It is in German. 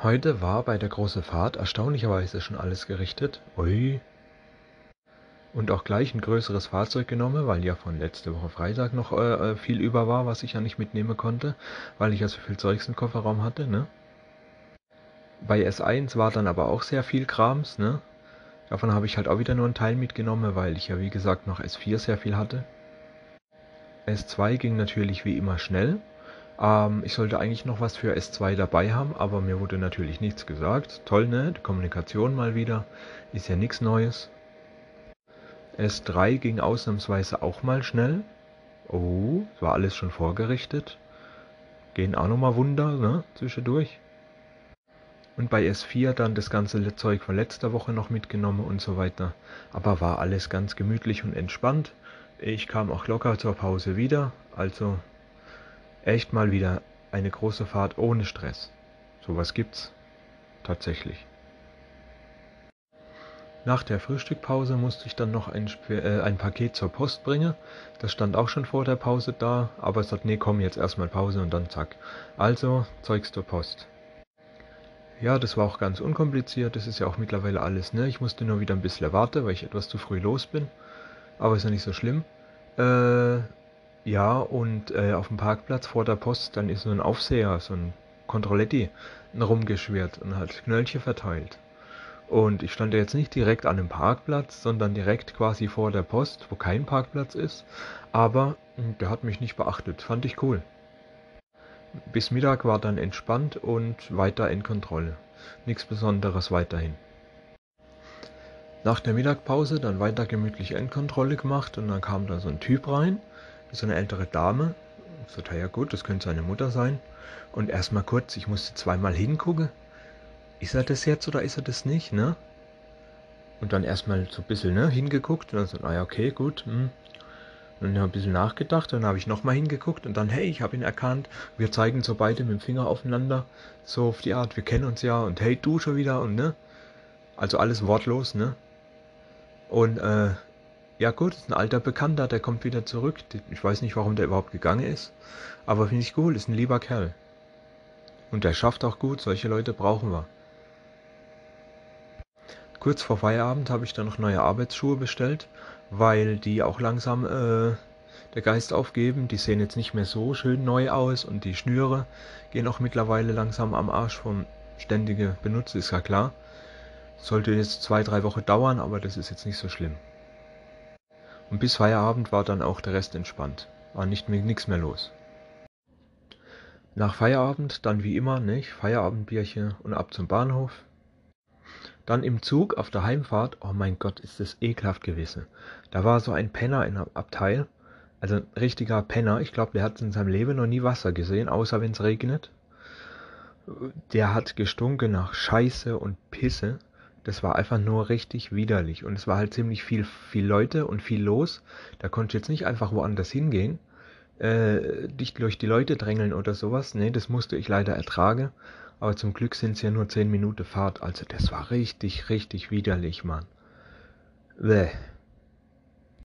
Heute war bei der großen Fahrt erstaunlicherweise schon alles gerichtet. Ui. Und auch gleich ein größeres Fahrzeug genommen, weil ja von letzte Woche Freitag noch viel über war, was ich ja nicht mitnehmen konnte, weil ich ja so viel Zeugs im Kofferraum hatte, ne? Bei S1 war dann aber auch sehr viel Krams, ne? Davon habe ich halt auch wieder nur einen Teil mitgenommen, weil ich ja wie gesagt noch S4 sehr viel hatte. S2 ging natürlich wie immer schnell. Ich sollte eigentlich noch was für S2 dabei haben, aber mir wurde natürlich nichts gesagt. Toll, ne? Die Kommunikation mal wieder. Ist ja nichts Neues. S3 ging ausnahmsweise auch mal schnell. Oh, war alles schon vorgerichtet. Gehen auch nochmal Wunder, ne? Zwischendurch. Und bei S4 dann das ganze Zeug von letzter Woche noch mitgenommen und so weiter. Aber war alles ganz gemütlich und entspannt. Ich kam auch locker zur Pause wieder. Also echt mal wieder eine große Fahrt ohne Stress. Sowas gibt's tatsächlich. Nach der Frühstückpause musste ich dann noch ein Paket zur Post bringen. Das stand auch schon vor der Pause da, aber es sagt, nee, komm, jetzt erstmal Pause und dann zack. Also, Zeugs zur Post. Ja, das war auch ganz unkompliziert, das ist ja auch mittlerweile alles, ne? Ich musste nur wieder ein bisschen warten, weil ich etwas zu früh los bin. Aber ist ja nicht so schlimm. Äh, ja, und auf dem Parkplatz vor der Post, dann ist so ein Aufseher, so ein Controletti, rumgeschwirrt und hat Knöllchen verteilt. Und ich stand ja jetzt nicht direkt an dem Parkplatz, sondern direkt quasi vor der Post, wo kein Parkplatz ist. Aber der hat mich nicht beachtet. Fand ich cool. Bis Mittag war dann entspannt und weiter in Kontrolle. Nichts Besonderes weiterhin. Nach der Mittagpause dann weiter gemütlich Endkontrolle gemacht und dann kam da so ein Typ rein, so eine ältere Dame. Ich sagte, ja gut, das könnte seine Mutter sein. Und erstmal kurz, ich musste zweimal hingucken. Ist er das jetzt oder ist er das nicht, ne? Und dann erstmal so ein bisschen, ne, hingeguckt und dann so, ah ja, okay, gut. Und dann habe ich ein bisschen nachgedacht, dann habe ich nochmal hingeguckt und dann, hey, ich habe ihn erkannt. Wir zeigen so beide mit dem Finger aufeinander, so auf die Art, wir kennen uns ja und hey, du schon wieder und ne. Also alles wortlos, ne. Und ja gut, ist ein alter Bekannter, der kommt wieder zurück. Ich weiß nicht, warum der überhaupt gegangen ist, aber finde ich cool, ist ein lieber Kerl. Und der schafft auch gut, solche Leute brauchen wir. Kurz vor Feierabend habe ich dann noch neue Arbeitsschuhe bestellt, weil die auch langsam der Geist aufgeben. Die sehen jetzt nicht mehr so schön neu aus und die Schnüre gehen auch mittlerweile langsam am Arsch vom ständigen Benutzen, ist ja klar. Sollte jetzt 2, 3 Wochen dauern, aber das ist jetzt nicht so schlimm. Und bis Feierabend war dann auch der Rest entspannt. War nichts mehr los. Nach Feierabend dann wie immer, nicht? Feierabendbierchen und ab zum Bahnhof. Dann im Zug auf der Heimfahrt, oh mein Gott, ist das ekelhaft gewesen. Da war so ein Penner in einem Abteil, also ein richtiger Penner. Ich glaube, der hat in seinem Leben noch nie Wasser gesehen, außer wenn es regnet. Der hat gestunken nach Scheiße und Pisse. Das war einfach nur richtig widerlich. Und es war halt ziemlich viel Leute und viel los. Da konnte ich jetzt nicht einfach woanders hingehen, dich durch die Leute drängeln oder sowas. Nee, das musste ich leider ertragen. Aber zum Glück sind es ja nur 10 Minuten Fahrt. Also das war richtig, richtig widerlich, Mann. Bäh.